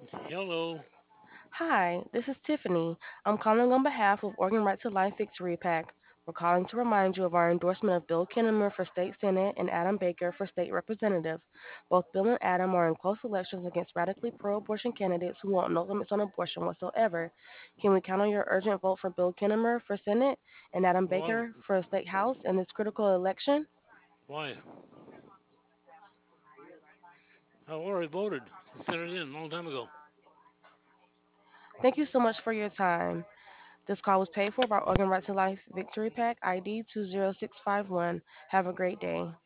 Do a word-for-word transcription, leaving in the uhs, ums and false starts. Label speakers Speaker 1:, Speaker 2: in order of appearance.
Speaker 1: Hello.
Speaker 2: Hi, this is Tiffany. I'm calling on behalf of Organ Right to Life Victory PAC. We're calling to remind you of our endorsement of Bill Kinnemer for State Senate and Adam Baker for State Representative. Both Bill and Adam are in close elections against radically pro abortion candidates who want no limits on abortion whatsoever. Can we count on your urgent vote for Bill Kinnemer for Senate and Adam
Speaker 1: Why?
Speaker 2: Baker for State House in this critical election?
Speaker 1: Why? I already voted. Sent it in a long time ago.
Speaker 2: Thank you so much for your time. This call was paid for by Organ Right to Life Victory PAC I D two zero six five one. Have a great day.